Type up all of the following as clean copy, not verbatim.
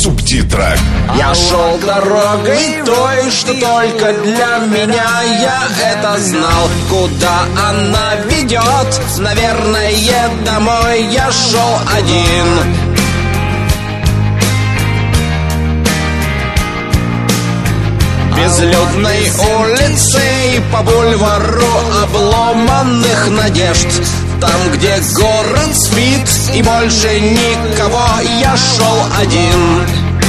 субтитрах. Я шел дорогой той, что только для меня. Я это знал, куда она ведет. Наверное, домой я шел один. Безлюдной улицей по бульвару обломанных надежд. Там, где город спит и больше никого, я шел один.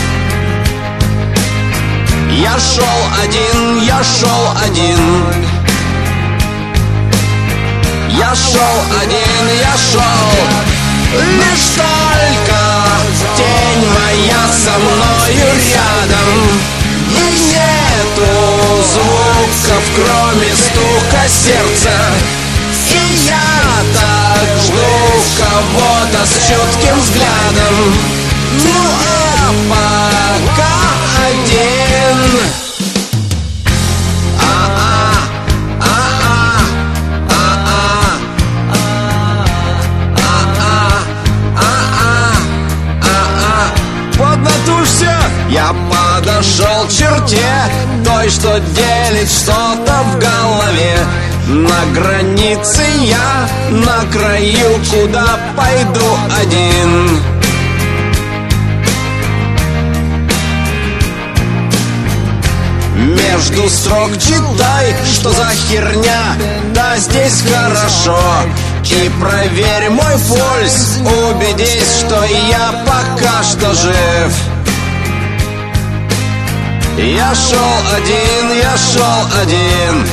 Я шел один, я шел один. Я шел один, я шел. Лишь только тень моя со мною рядом. И нету звуков, кроме стука сердца. И я так жду кого-то с чутким взглядом. Ну а пока один. Поднатужься! Я подошел к черте той, что делит что-то в голове. На границе я, на краю, куда пойду один. Между строк читай, что за херня, да здесь хорошо. И проверь мой пульс, убедись, что я пока что жив. Я шел один, я шел один.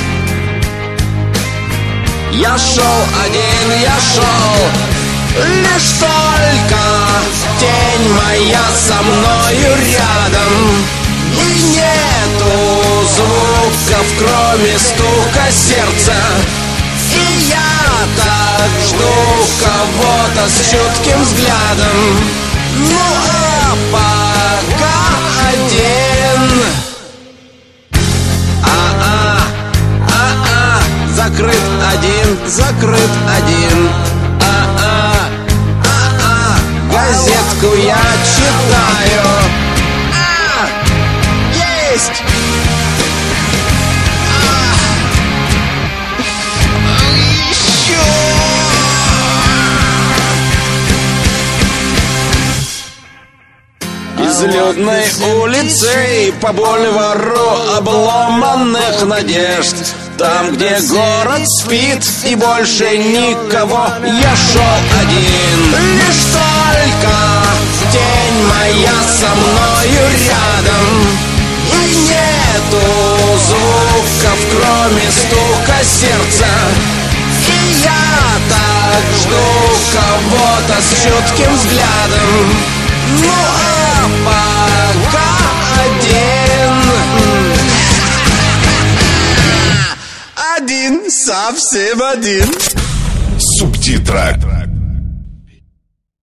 Я шел один, я шел. Лишь только тень моя со мною рядом. И нету звуков, кроме стука сердца. И я так жду кого-то с чутким взглядом. Ну а пока один. Закрыт один, закрыт один. Газетку я читаю. Есть! Еще! Безлюдной улицей по бульвару обломанных надежд. Там, где город спит и больше никого, я шел один. Лишь только тень моя со мною рядом. И нету звуков, кроме стука сердца. И я так жду кого-то с чутким взглядом. Ну а пока один. Один, совсем один. Субтитрах.